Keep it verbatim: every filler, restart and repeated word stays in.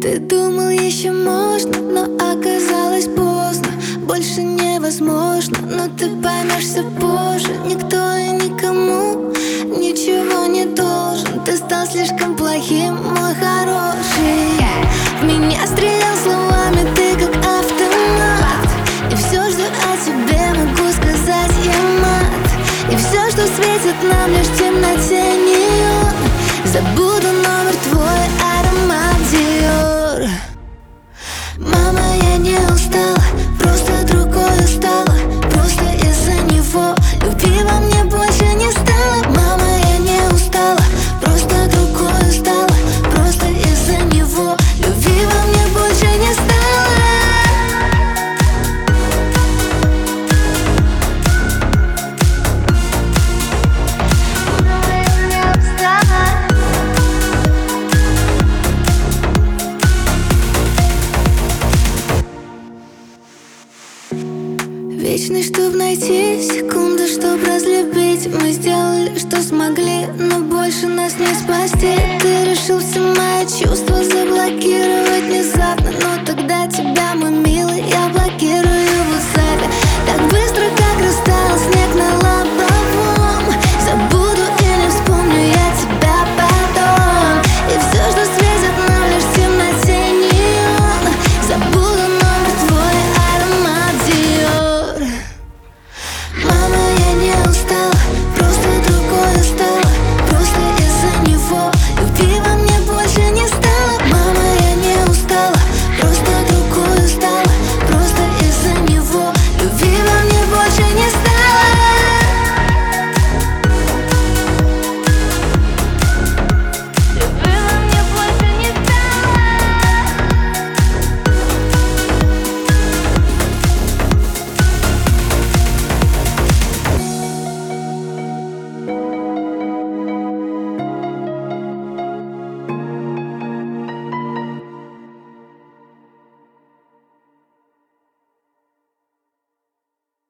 Ты думал, еще можно, но оказалось поздно. Больше невозможно, но ты поймешь все позже. Никто и никому ничего не должен. Ты стал слишком плохим, мой хороший. В меня стрелял словами ты, как автомат. И все, что о тебе могу сказать, я мат. И все, что светит нам лишь в темноте неон. Забуду номер твой, аромат Dior. Мама, я не устала, просто другой стала. Просто из-за него любви во мне больше не стало. Мама, я не устала, просто другой стала. Просто из-за него любви во мне больше не стало. Вечность, чтоб найти секунду, чтоб разлюбить. Мы сделали, что смогли, но больше нас не спасти. Ты решил все мои чувства заблокировать внезапно, но ты